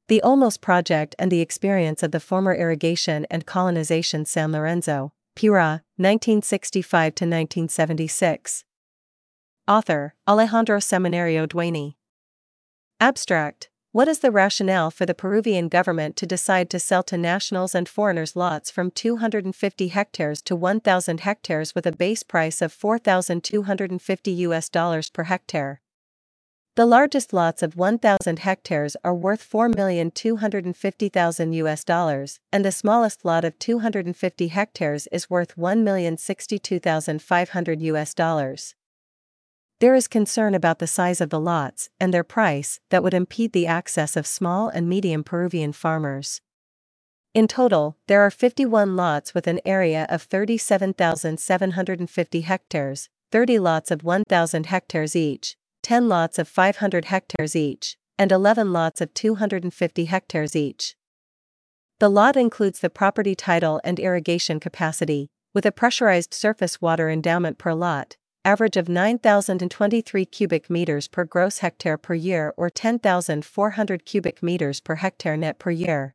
The Olmos Project and the Experience of the Former Irrigation and Colonization San Lorenzo, Piura, 1965–1976. Author, Alejandro Seminario Dueñi. Abstract: what is the rationale for the Peruvian government to decide to sell to nationals and foreigners lots from 250 hectares to 1,000 hectares with a base price of $4,250 per hectare? The largest lots of 1,000 hectares are worth $4,250,000, and the smallest lot of 250 hectares is worth $1,062,500. There is concern about the size of the lots and their price that would impede the access of small and medium Peruvian farmers. In total, there are 51 lots with an area of 37,750 hectares, 30 lots of 1,000 hectares each, 10 lots of 500 hectares each, and 11 lots of 250 hectares each. The lot includes the property title and irrigation capacity, with a pressurized surface water endowment per lot, average of 9,023 cubic meters per gross hectare per year or 10,400 cubic meters per hectare net per year.